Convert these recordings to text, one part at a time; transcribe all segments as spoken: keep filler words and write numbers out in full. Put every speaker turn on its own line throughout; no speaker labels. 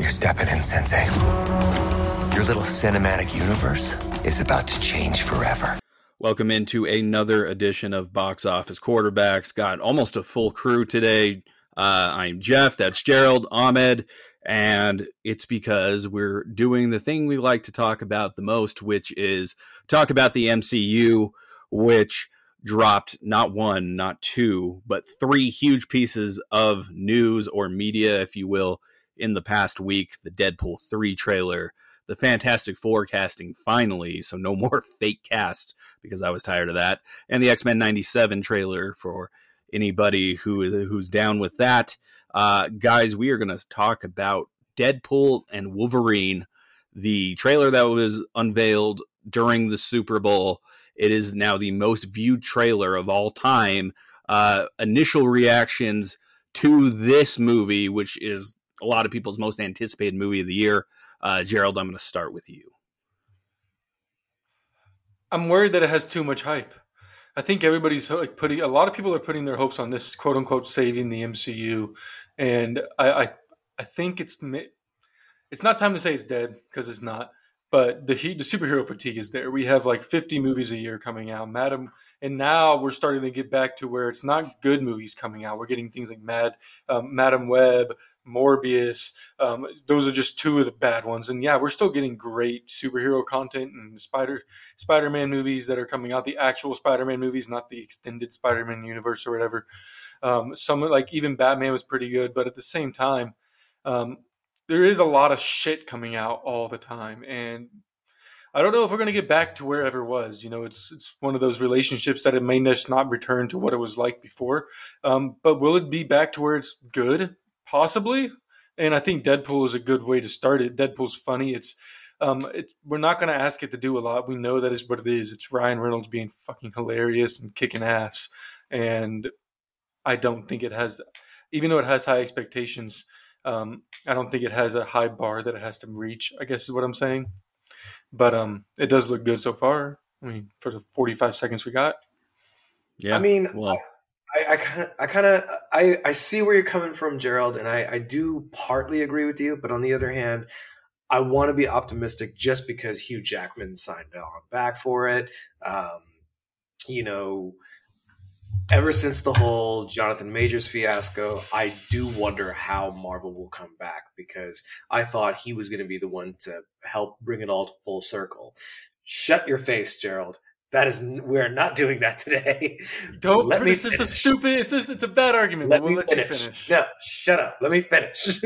you stepping in, Sensei. Your little cinematic universe is about to change forever.
Welcome into another edition of Box Office Quarterbacks. Got almost a full crew today. Uh, I'm Jeff, that's Gerald, Ahmed, and it's because we're doing the thing we like to talk about the most, which is talk about the M C U, which dropped not one, not two, but three huge pieces of news or media, if you will, in the past week. The Deadpool three trailer, the Fantastic Four casting finally, so no more fake casts because I was tired of that, and the X-Men ninety-seven trailer for anybody who who's down with that. Uh, guys, we are going to talk about Deadpool and Wolverine, the trailer that was unveiled during the Super Bowl. It is now the most viewed trailer of all time. Uh, initial reactions to this movie, which is a lot of people's most anticipated movie of the year. Uh, Gerald, I'm going to start with you.
I'm worried that it has too much hype. I think everybody's like putting, a lot of people are putting their hopes on this quote unquote saving the M C U. And I, I, I think it's, it's not time to say it's dead because it's not, but the heat, the superhero fatigue is there. We have like fifty movies a year coming out, Madam. And now we're starting to get back to where it's not good movies coming out. We're getting things like Mad, um, Madam Web, Morbius. Um, those are just two of the bad ones. And yeah, we're still getting great superhero content and Spider Spider-Man movies that are coming out, the actual Spider-Man movies, not the extended Spider-Man universe or whatever. Um, some like even Batman was pretty good, but at the same time, um, there is a lot of shit coming out all the time. And I don't know if we're going to get back to wherever it was. You know, it's it's one of those relationships that it may just not return to what it was like before. Um, but will it be back to where it's good? Possibly. And I think Deadpool is a good way to start it. Deadpool's funny. It's um, it, we're not going to ask it to do a lot. We know that is what it is. It's Ryan Reynolds being fucking hilarious and kicking ass. And I don't think it has, even though it has high expectations, um, I don't think it has a high bar that it has to reach, I guess is what I'm saying. But um, it does look good so far. I mean, for the forty-five seconds we got.
Yeah. I mean, well, I kind of, I kind of, I, I see where you're coming from, Gerald, and I, I do partly agree with you. But on the other hand, I want to be optimistic just because Hugh Jackman signed on back for it. Um, you know, ever since the whole Jonathan Majors fiasco, I do wonder how Marvel will come back because I thought he was going to be the one to help bring it all to full circle. Shut your face, Gerald. That is, we're not doing that today.
Don't. Let me. It's just a stupid. It's just, it's a bad argument.
Let
but we'll
me
let
finish.
you finish.
No, shut up. Let me finish.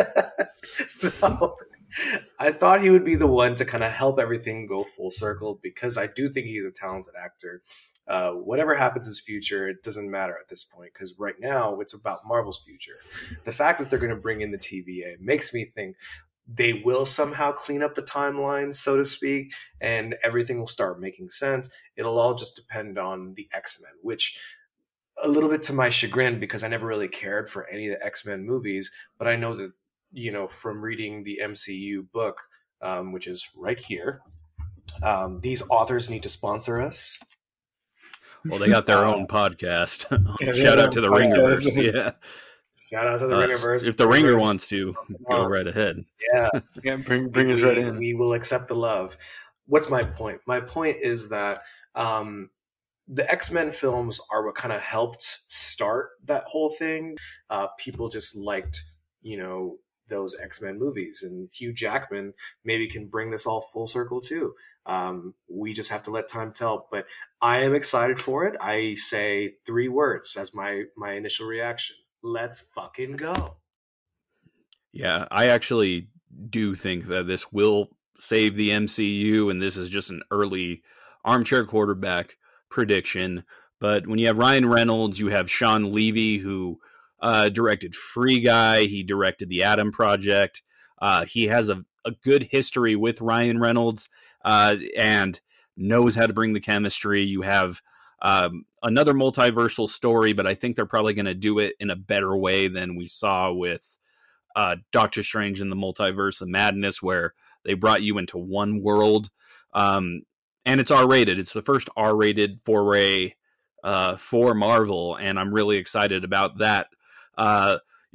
So, I thought he would be the one to kind of help everything go full circle because I do think he's a talented actor. Uh, whatever happens in his future, it doesn't matter at this point because right now it's about Marvel's future. The fact that they're going to bring in the T V A makes me think they will somehow clean up the timeline, so to speak, and everything will start making sense. It'll all just depend on the X-Men, which a little bit to my chagrin because I never really cared for any of the X-Men movies, but I know that, you know, from reading the M C U book, um, which is right here, um, these authors need to sponsor us.
Well, they got their
uh,
own podcast.
Yeah,
Shout out to the Ringerverse. Yeah.
Shout out to the
Uh,
Ringerverse.
if the Ringer wants to, go right ahead.
Yeah.
Yeah, bring, bring us right in.
We will accept the love. What's my point? My point is that um, the X-Men films are what kind of helped start that whole thing. Uh, people just liked, you know, those X-Men movies, and Hugh Jackman maybe can bring this all full circle too. Um, we just have to let time tell, but I am excited for it. I say three words as my, my initial reaction. Let's fucking go.
Yeah, I actually do think that this will save the M C U, and this is just an early armchair quarterback prediction. But when you have Ryan Reynolds, you have Sean Levy, who uh, directed Free Guy. He directed The Adam Project. Uh, he has a, a good history with Ryan Reynolds uh, and knows how to bring the chemistry. You have um, another multiversal story, but I think they're probably going to do it in a better way than we saw with uh, Doctor Strange in the Multiverse of Madness, where they brought you into one world. Um, and it's R-rated. It's the first R-rated foray uh, for Marvel, and I'm really excited about that. Uh,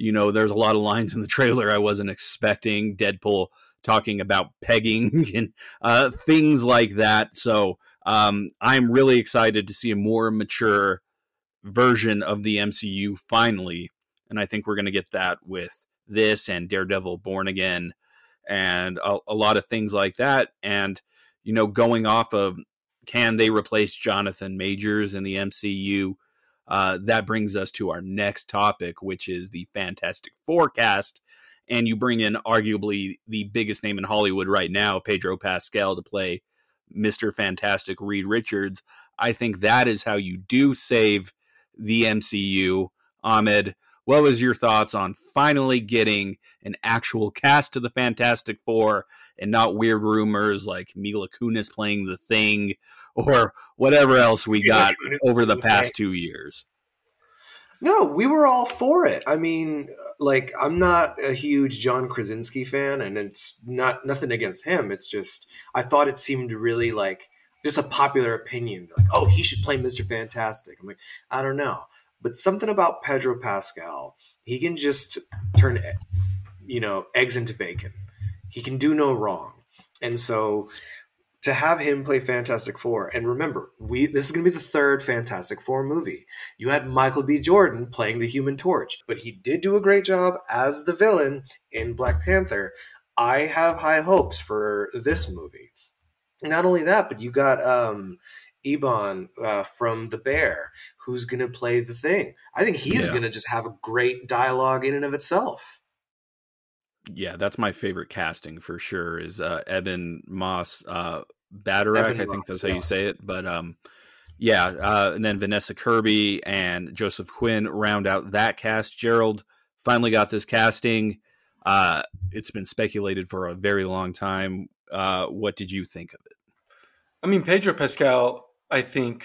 you know, there's a lot of lines in the trailer I wasn't expecting. Deadpool talking about pegging and uh, things like that. So um, I'm really excited to see a more mature version of the M C U finally. And I think we're going to get that with this and Daredevil Born Again and a, a lot of things like that. And, you know, going off of, can they replace Jonathan Majors in the M C U? Uh, that brings us to our next topic, which is the Fantastic Four cast. And you bring in arguably the biggest name in Hollywood right now, Pedro Pascal, to play Mister Fantastic Reed Richards. I think that is how you do save the M C U. Ahmed, what was your thoughts on finally getting an actual cast to the Fantastic Four and not weird rumors like Mila Kunis playing the Thing or whatever else we got over the past two years?
No, we were all for it. I mean, like, I'm not a huge John Krasinski fan, and it's not nothing against him. It's just, I thought it seemed really like just a popular opinion. Like, oh, he should play Mister Fantastic. I'm like, I don't know. But something about Pedro Pascal, he can just turn, you know, eggs into bacon. He can do no wrong. And so to have him play Fantastic Four, and remember, we this is going to be the third Fantastic Four movie. You had Michael B. Jordan playing the Human Torch, but he did do a great job as the villain in Black Panther. I have high hopes for this movie. Not only that, but you got um, Eban uh, from The Bear, who's going to play the Thing. I think he's yeah. going to just have a great dialogue in and of itself.
Yeah, that's my favorite casting for sure. Is uh, Eben Moss uh, Bacharach? I think Moss, that's how yeah. you say it. But um, yeah, uh, and then Vanessa Kirby and Joseph Quinn round out that cast. Gerald finally got this casting. Uh, it's been speculated for a very long time. Uh, what did you think of it?
I mean, Pedro Pascal, I think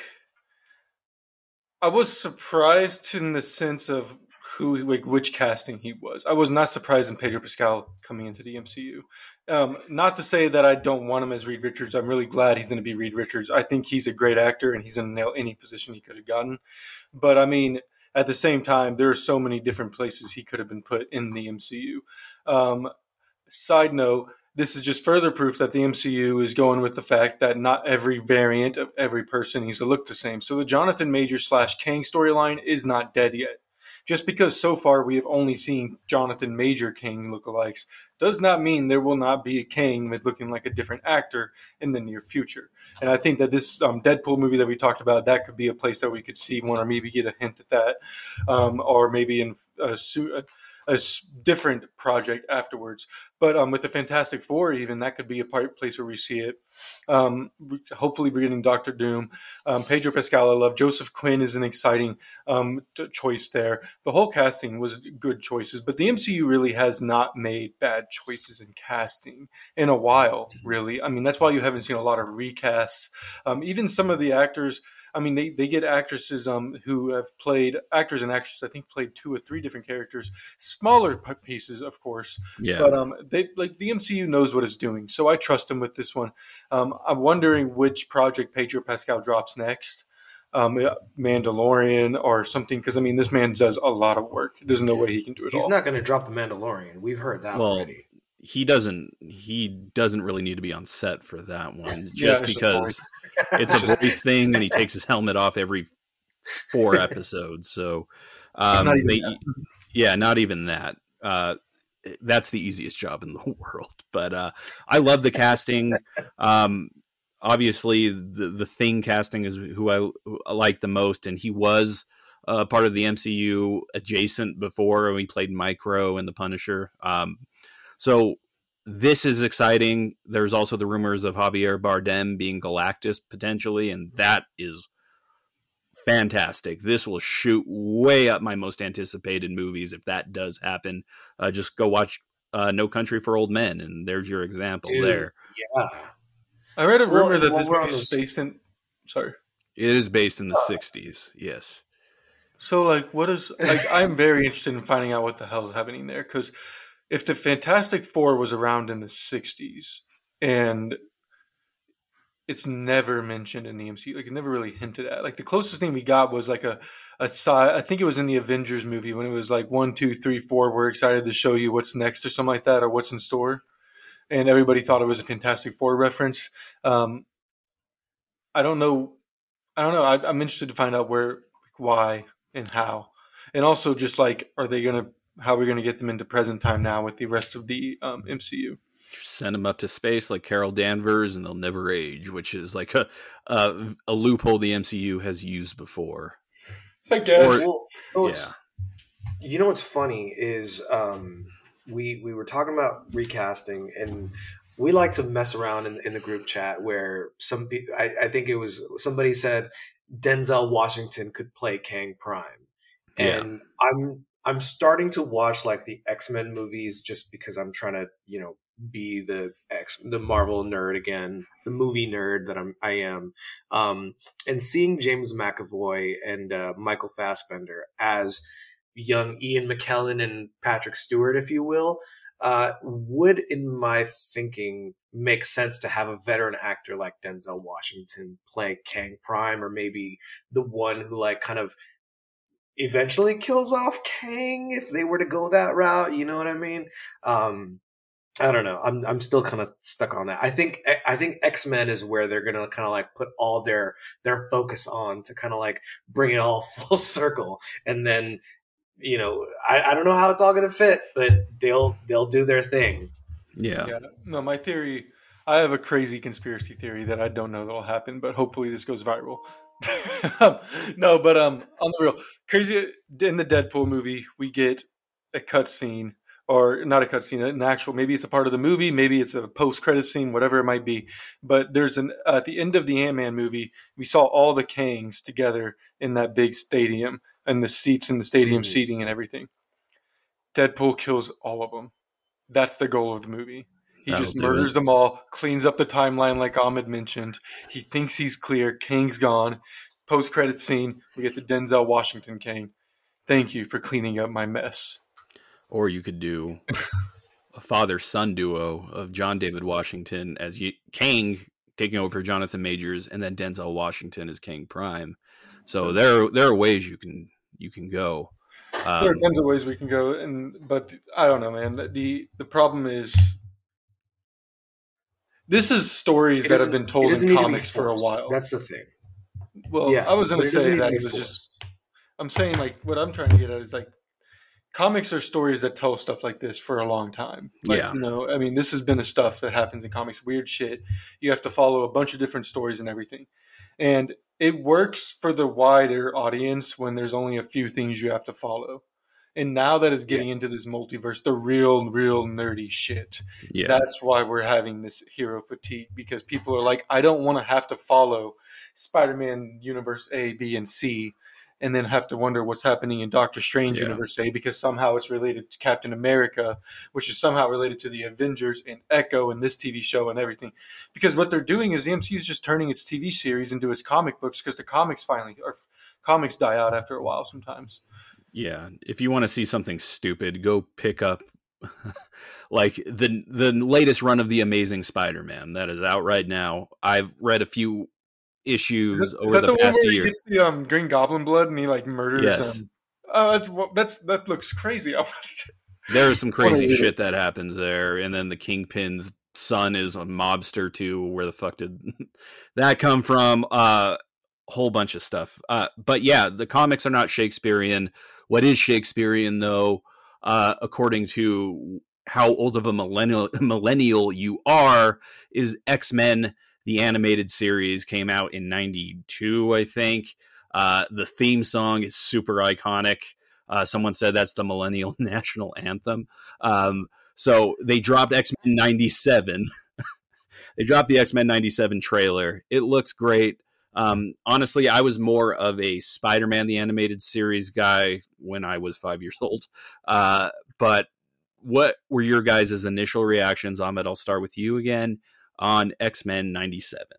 I was surprised in the sense of who, like, which casting he was. I was not surprised in Pedro Pascal coming into the M C U. Um, not to say that I don't want him as Reed Richards. I'm really glad he's going to be Reed Richards. I think he's a great actor and he's going to nail any position he could have gotten. But I mean, at the same time, there are so many different places he could have been put in the M C U. Um, side note, this is just further proof that the M C U is going with the fact that not every variant of every person needs to look the same. So the Jonathan Majors slash Kang storyline is not dead yet. Just because so far we have only seen Jonathan Major Kang lookalikes does not mean there will not be a Kang with looking like a different actor in the near future. And I think that this um, Deadpool movie that we talked about, that could be a place that we could see one or maybe get a hint at that. Um, or maybe in a, a, a different project afterwards. But um, with the Fantastic Four, even, that could be a part, place where we see it. Um, hopefully we're getting Doctor Doom. Um, Pedro Pascal, I love. Joseph Quinn is an exciting um, t- choice there. The whole casting was good choices, but the M C U really has not made bad choices in casting in a while, really. I mean, that's why you haven't seen a lot of recasts. Um, even some of the actors, I mean, they, they get actresses um, who have played, actors and actresses, I think, played two or three different characters. Smaller pieces, of course. Yeah. But um, they like the M C U knows what it's doing, so I trust them with this one. Um, I'm wondering which project Pedro Pascal drops next. Um, Mandalorian or something, because I mean, this man does a lot of work. There's no way he can do it
He's
all.
He's not going to drop the Mandalorian. We've heard that
well,
already.
He doesn't. He doesn't really need to be on set for that one, just yeah, because it's a voice thing, and he takes his helmet off every four episodes. So, um, not they, yeah, not even that. Uh, that's the easiest job in the world. But uh, I love the casting. Um, obviously, the the Thing casting is who I, who I like the most, and he was uh, part of the M C U adjacent before, and he played Micro in The Punisher. Um, so this is exciting. There's also the rumors of Javier Bardem being Galactus potentially, and that is fantastic. This will shoot way up my most anticipated movies if that does happen. Uh, just go watch uh, No Country for Old Men, and there's your example. Dude, there.
Yeah.
I read a rumor
well,
that
well,
this movie is based in... Sorry.
It is based in the uh, sixties, yes.
So, like, what is... Like, I'm very interested in finding out what the hell is happening there, because if the Fantastic Four was around in the sixties, and it's never mentioned in the M C U. Like, it never really hinted at. Like, the closest thing we got was like a, a side, I think it was in the Avengers movie when it was like one, two, three, four. We're excited to show you what's next or something like that, or what's in store. And everybody thought it was a Fantastic Four reference. Um, I don't know. I don't know. I, I'm interested to find out where, why, and how. And also just like, are they going to, how are we going to get them into present time now with the rest of the um, M C U?
Send them up to space like Carol Danvers and they'll never age, which is like a a, a loophole the M C U has used before.
I guess.
Well, well,
Yeah.
You know what's funny is um, we we were talking about recasting, and we like to mess around in, in the group chat where some people, I, I think it was somebody said Denzel Washington could play Kang Prime, and yeah. I'm I'm starting to watch like the X-Men movies just because I'm trying to, you know, be the X the Marvel nerd again, the movie nerd that I'm I am, um, and seeing James McAvoy and uh, Michael Fassbender as young Ian McKellen and Patrick Stewart, if you will, uh, would, in my thinking, make sense to have a veteran actor like Denzel Washington play Kang Prime, or maybe the one who like kind of eventually kills off Kang if they were to go that route. You know what I mean? Um, I don't know. I'm I'm still kind of stuck on that. I think I think X-Men is where they're gonna kind of like put all their their focus on to kind of like bring it all full circle, and then, you know, I, I don't know how it's all gonna fit, but they'll they'll do their thing.
Yeah.
Yeah. No, my theory. I have a crazy conspiracy theory that I don't know that will happen, but hopefully this goes viral. No, but um, on the real, crazy in the Deadpool movie, we get a cutscene. Or not a cutscene, an actual, maybe it's a part of the movie, maybe it's a post-credit scene, whatever it might be. But there's an, uh, at the end of the Ant-Man movie, we saw all the Kangs together in that big stadium and the seats in the stadium mm-hmm. seating and everything. Deadpool kills all of them. That's the goal of the movie. He That'll just murders them all, cleans up the timeline like Ahmed mentioned. He thinks he's clear. Kang's gone. Post-credit scene, we get the Denzel Washington Kang. Thank you for cleaning up my mess.
Or you could do a father-son duo of John David Washington as you, Kang taking over for Jonathan Majors, and then Denzel Washington as Kang Prime. So there, there are ways you can you can go. Um,
there are tons of ways we can go, and but I don't know, man. The the problem is this is stories that have been told in comics for a while.
That's the thing.
Well, yeah, I was going to say that it was just. I'm saying like what I'm trying to get at is like. Comics are stories that tell stuff like this for a long time. Like,
yeah.
You know, I mean, this has been a stuff that happens in comics, weird shit. You have to follow a bunch of different stories and everything. And it works for the wider audience when there's only a few things you have to follow. And now that it's getting yeah. into this multiverse, the real, real nerdy shit.
Yeah.
That's why we're having this hero fatigue, because people are like, I don't want to have to follow Spider-Man universe A, B, and C. And then have to wonder what's happening in Doctor Strange yeah. Universe A, because somehow it's related to Captain America, which is somehow related to the Avengers and Echo and this T V show and everything. Because what they're doing is the M C U is just turning its T V series into its comic books, because the comics finally or comics die out after a while sometimes.
Yeah, if you want to see something stupid, go pick up like the the latest run of the Amazing Spider-Man that is out right now. I've read a few issues is over
that
the,
the
past
one where
year.
He gets the um, Green Goblin blood and he like murders
yes.
him. Oh, that's that's that looks crazy.
There is some crazy shit that happens there, and then the Kingpin's son is a mobster too. Where the fuck did that come from? A uh, whole bunch of stuff. Uh, but yeah, the comics are not Shakespearean. What is Shakespearean though, uh, according to how old of a millennial millennial you are, is X-Men. The animated series came out in ninety-two, I think. Uh, the theme song is super iconic. Uh, someone said that's the millennial national anthem. Um, so they dropped X-Men ninety-seven. They dropped the X-Men ninety-seven trailer. It looks great. Um, honestly, I was more of a Spider-Man, the animated series guy when I was five years old. Uh, but what were your guys' initial reactions? Ahmed, I'll start with you again. On X-Men ninety-seven.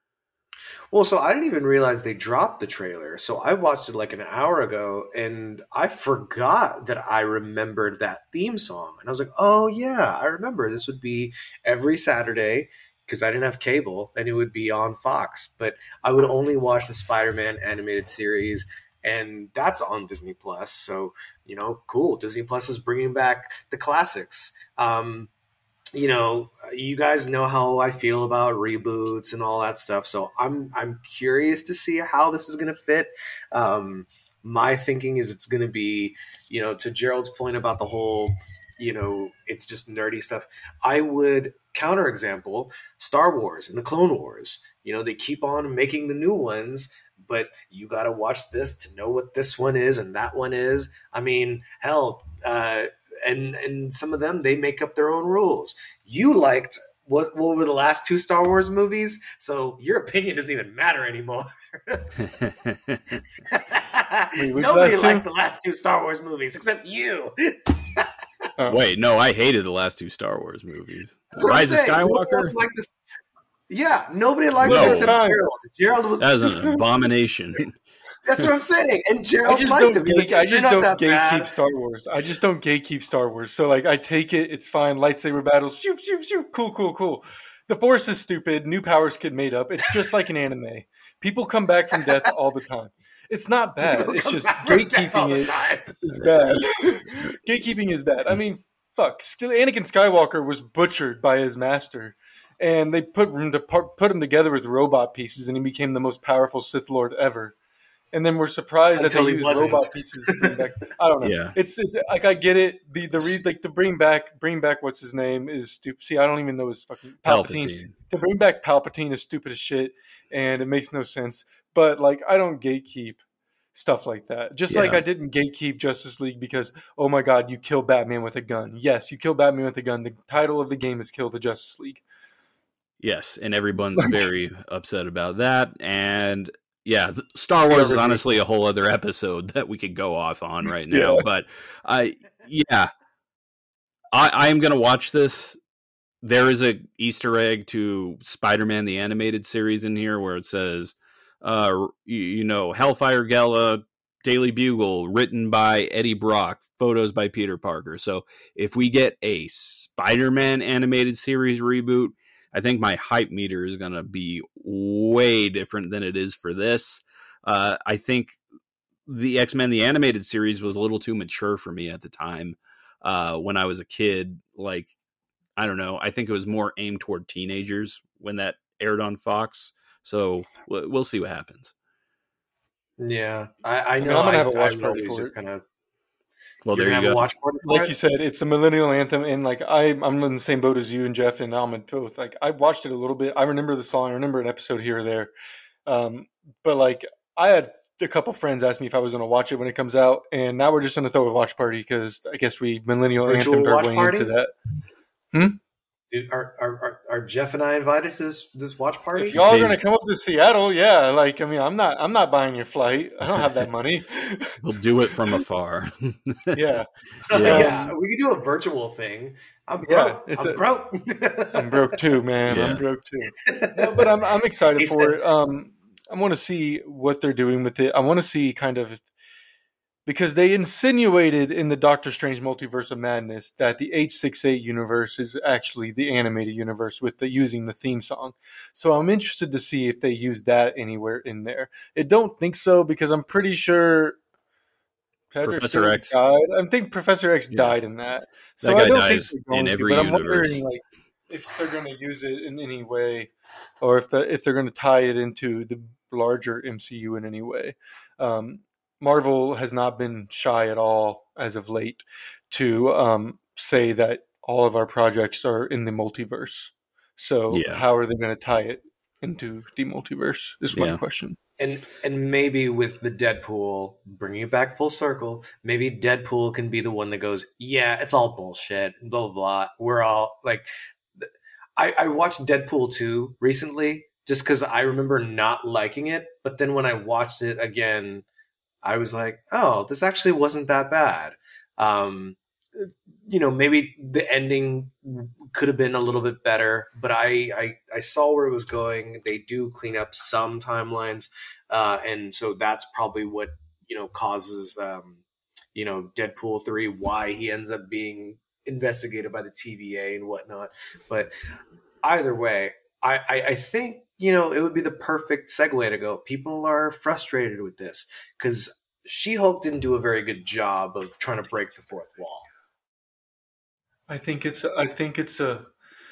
Well, so I didn't even realize they dropped the trailer. So I watched it like an hour ago, and I forgot that I remembered that theme song. And I was like, oh, yeah, I remember. This would be every Saturday because I didn't have cable, and it would be on Fox. But I would only watch the Spider-Man animated series, and that's on Disney Plus. So, you know, cool. Disney Plus is bringing back the classics. Um, you know, you guys know how I feel about reboots and all that stuff. So I'm I'm curious to see how this is going to fit. Um, my thinking is it's going to be, you know, to Gerald's point about the whole, you know, it's just nerdy stuff. I would counterexample Star Wars and the Clone Wars. You know, they keep on making the new ones, but you got to watch this to know what this one is and that one is. I mean, hell, uh, and and some of them, they make up their own rules. You liked what what were the last two Star Wars movies, so your opinion doesn't even matter anymore.
Wait,
Nobody liked the last two Star Wars movies except you.
Oh. Wait, no, I hated the last two Star Wars movies.
That's
Rise of Skywalker?
Liked this. Yeah, nobody liked
no.
it except Gerald. Gerald was
that was an abomination.
That's what I'm saying. And Gerald
I just
liked
don't,
him.
gate, like, I just don't gatekeep
bad.
Star Wars. I just don't gatekeep Star Wars. So like, I take it. It's fine. Lightsaber battles. Shoot, shoot, shoot. Cool, cool, cool. The Force is stupid. New powers get made up. It's just like an anime. People come back from death all the time. It's not bad.
People
it's just
gatekeeping
is, is bad. Gatekeeping is bad. I mean, fuck. Still, Anakin Skywalker was butchered by his master, and they put him to put him together with robot pieces, and he became the most powerful Sith Lord ever. And then we're surprised
Until
that they
he
use
wasn't.
robot pieces to bring back. I don't know.
Yeah.
It's it's like I get it. The the reason like to bring back bring back what's his name is stupid. See, I don't even know his fucking Palpatine.
Palpatine.
To bring back Palpatine is stupid as shit, and it makes no sense. But like, I don't gatekeep stuff like that. Just
Yeah.
like I didn't gatekeep Justice League because, oh my god, you kill Batman with a gun. Yes, you kill Batman with a gun. The title of the game is Kill the Justice League.
Yes, and everyone's very upset about that. And yeah, Star Wars is honestly a whole other episode that we could go off on right now.
Yeah.
But I, yeah, I, I am going to watch this. There is a Easter egg to Spider-Man the Animated Series in here where it says, uh, you, you know, Hellfire Gala, Daily Bugle, written by Eddie Brock, photos by Peter Parker. So if we get a Spider-Man animated series reboot, I think my hype meter is going to be way different than it is for this. Uh, I think the X-Men, the animated series, was a little too mature for me at the time uh, when I was a kid. Like, I don't know. I think it was more aimed toward teenagers when that aired on Fox. So we'll see what happens.
Yeah, I, I
I mean,
know.
I'm gonna
I,
have a watch
I
party
really
for
just
it.
kind of.
Well,
You're
there
gonna
you
have
go.
a watch party for
Like
it?
you said, it's a millennial anthem, and like I, I'm in the same boat as you and Jeff and Ahmed both. Like I watched it a little bit. I remember the song. I remember an episode here or there. Um, but like I had a couple friends ask me if I was going to watch it when it comes out, and now we're just going to throw a watch party because I guess we millennial
Virtual
anthemed our
watch
way
party?
into that.
Dude, are, are are are Jeff and I invited to this this watch party?
If y'all are
Maybe.
going to come up to Seattle, yeah. Like I mean, I'm not. I'm not buying your flight. I don't have that money.
We'll do it from afar.
Yeah.
yeah, we can do a virtual thing. I'm
Yeah,
broke.
it's
I'm
a-
broke.
I'm broke too, man.
Yeah.
I'm broke too. No, but I'm I'm excited
He
for
said-
it. Um, I want to see what they're doing with it. I want to see kind of because they insinuated in the Doctor Strange Multiverse of Madness that the H sixty-eight universe is actually the animated universe with the using the theme song. So I'm interested to see if they use that anywhere in there. I don't think so because I'm pretty sure Patrick
Professor
Stewart
X.
died. I think Professor X
Yeah.
died in that. So
That guy
I don't
dies
think they're
in
going
every
to, but I'm
universe.
wondering like if they're going to use it in any way, or if the, if they're going to tie it into the larger M C U in any way. Um, Marvel has not been shy at all as of late to um, say that all of our projects are in the multiverse. So
Yeah.
how are they going to tie it into the multiverse is my
Yeah.
question.
And and maybe with the Deadpool, bringing it back full circle, maybe Deadpool can be the one that goes, yeah, it's all bullshit, blah, blah, blah. We're all like, I, I watched Deadpool two recently just because I remember not liking it. But then when I watched it again, I was like, oh, this actually wasn't that bad. Um, you know, maybe the ending could have been a little bit better, but I, I, I saw where it was going. They do clean up some timelines. Uh, and so that's probably what, you know, causes, um, you know, Deadpool three, why he ends up being investigated by the T V A and whatnot. But either way, I, I, I think, you know, it would be the perfect segue to go. People are frustrated with this because She-Hulk didn't do a very good job of trying to break the fourth wall.
I think it's I think it's a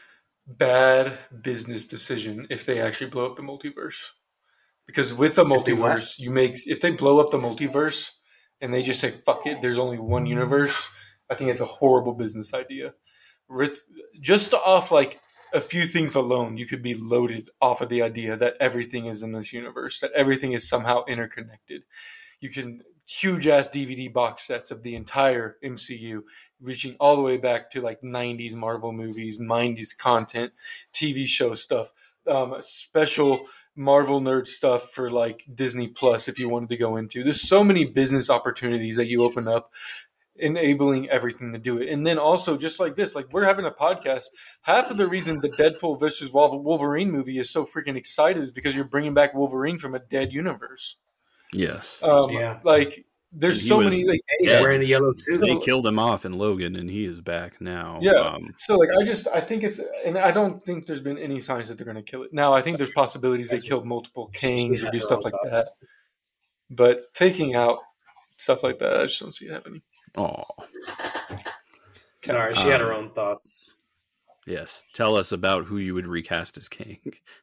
bad business decision if they actually blow up the multiverse. Because with the multiverse, you make if they blow up the multiverse and they just say fuck it, there's only one universe. I think it's a horrible business idea. With just off like a few things alone, you could be loaded off of the idea that everything is in this universe, that everything is somehow interconnected. You can huge ass D V D box sets of the entire M C U, reaching all the way back to like nineties Marvel movies, nineties content, T V show stuff, um, special Marvel nerd stuff for like Disney Plus if you wanted to go into. There's so many business opportunities that you open up, enabling everything to do it. And then also just like this, like we're having a podcast. Half of the reason the Deadpool versus Wolverine movie is so freaking excited is because you're bringing back Wolverine from a dead universe.
Yes.
Um,
Yeah.
Like there's so many. Like,
He's
Yeah.
wearing the yellow suit.
They killed him off in Logan, and he is back now.
yeah.
Um,
So like I just I think it's and I don't think there's been any signs that they're going to kill it. Now I think there's possibilities they killed multiple Kangs or do stuff like that. But taking out stuff like that, I just don't see it happening.
oh,
Sorry, she had her own thoughts.
yes. Tell us about wwho you would recast as King.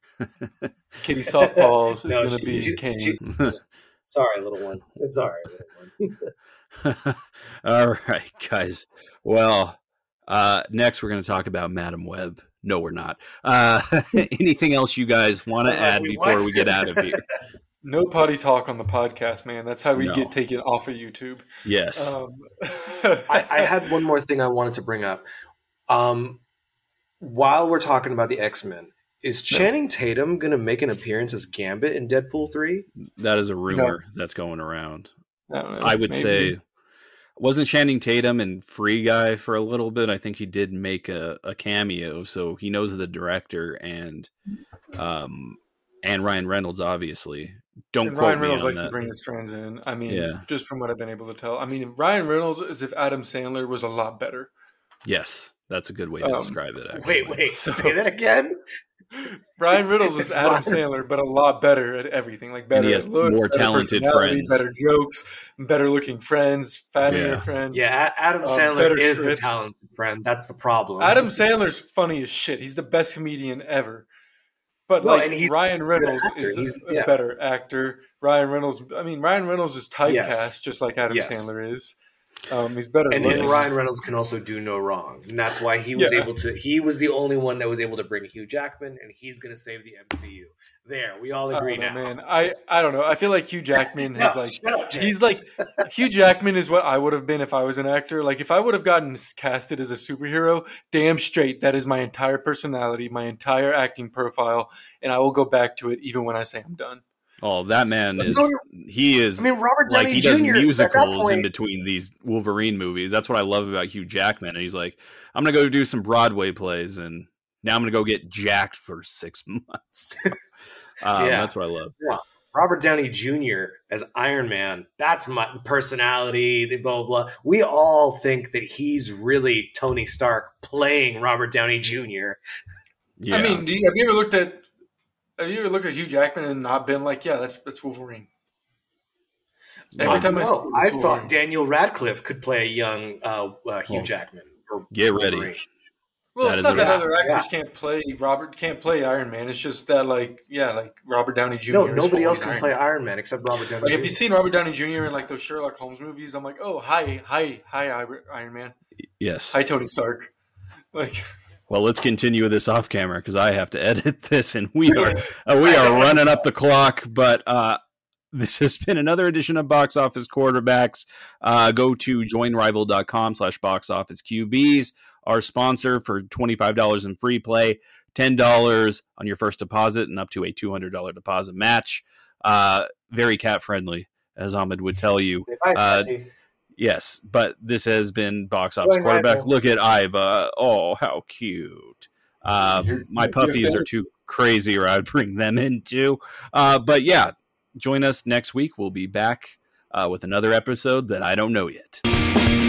Kitty Softballs is
No,
going to
she-
be
she-
Kang.
she- Sorry, little one. It's all right, little one.
All right, guys. Well, uh, next we're going to talk about Madam Web. No, we're not. Uh, anything else you guys want
I
to
was like,
add
wait,
before
what?
we get out of here?
No potty talk on the podcast, man. That's how we
No.
get taken off of YouTube.
Yes.
Um,
I, I had one more thing I wanted to bring up. Um, while we're talking about the X-Men, is Channing Tatum going to make an appearance as Gambit in Deadpool three?
That is a rumor that's going around.
I, don't know,
I would
maybe.
say, wasn't Channing Tatum and Free Guy for a little bit? I think he did make a, a cameo, so he knows the director and um and Ryan Reynolds, obviously. Don't
And
quote
Ryan
me
Reynolds
on
likes
that.
to bring his friends in. I mean,
Yeah.
just from what I've been able to tell. I mean, Ryan Reynolds is if Adam Sandler was a lot better.
Yes, that's a good way to
Um,
describe it. Actually.
Wait, wait,
So-
say that again?
Ryan Reynolds is Adam
Ryan-
Sandler, but a lot better at everything. Like better
And he
at
has
looks,
more
better
talented
personality,
friends.
better jokes, better looking friends, fattier
Yeah.
friends.
Yeah, A- Adam
Um,
Sandler
better
is the
scripts.
talented friend. That's the problem.
Adam Sandler's funny as shit. He's the best comedian ever. But
Well,
like
and he's
Ryan Reynolds
actor.
is a,
He's-
a
yeah.
better actor. Ryan Reynolds, I mean, Ryan Reynolds is typecast
Yes.
just like Adam
Yes.
Sandler is. Um, he's better.
And
looking.
then Ryan Reynolds can also do no wrong, and that's why he was
Yeah.
able to. He was the only one that was able to bring Hugh Jackman, and he's going to save the M C U. There, we all
I
agree
don't know,
now.
man. I, I don't know. I feel like Hugh Jackman
No,
has like
shut up, Jay.
he's like Hugh Jackman is what I would have been if I was an actor. Like if I would have gotten casted as a superhero, damn straight, that is my entire personality, my entire acting profile, and I will go back to it even when I say I'm done.
Oh, that man
But
is
so-
he is
I mean, Robert
like
Downey
he does
Junior at that
musicals in
point,
between these Wolverine movies. That's what I love about Hugh Jackman. And he's like, I'm gonna go do some Broadway plays, and now I'm gonna go get jacked for six months. um,
Yeah.
That's what I love.
Robert Downey Junior as Iron Man. That's my personality. the Blah blah blah. We all think that he's really Tony Stark playing Robert Downey Junior
Yeah.
I mean, do you, have you ever looked at have you ever looked at Hugh Jackman and not been like, yeah, that's that's Wolverine? Every
I,
time I, see
know.
him,
I
it's
thought
Wolverine.
Daniel Radcliffe could play a young uh, uh, Hugh
Oh.
Jackman. Or
Get ready.
Wolverine.
Well,
That
it's
is
not
a-
that
Yeah,
other actors can't play Robert can't play Iron Man. It's just that like yeah, like Robert Downey Junior
No,
is
nobody else
holding
can play Iron Man except Robert Downey
Like, have
Junior
you seen Robert Downey Junior in like those Sherlock Holmes movies? I'm like, oh, hi, hi, hi, Iron Man,
yes.
hi, Tony Stark. Like,
Well, let's continue this off camera because I have to edit this, and we are uh, we are running up the clock. But uh, this has been another edition of Box Office Quarterbacks. Uh, go to joinrival.com slash box office QBs, our sponsor, for twenty-five dollars in free play, ten dollars on your first deposit, and up to a two hundred dollars deposit match. Uh, very cat friendly, as Ahmed would tell you. Uh, Yes, but this has been Box Office
Join
Quarterbacks.
Rival.
Look at Iva. Oh, how cute. Um,
You're-
my
you're
puppies
fair.
are too crazy, or I'd bring them in too. Uh, but yeah, join us next week. We'll be back uh, with another episode that I don't know yet.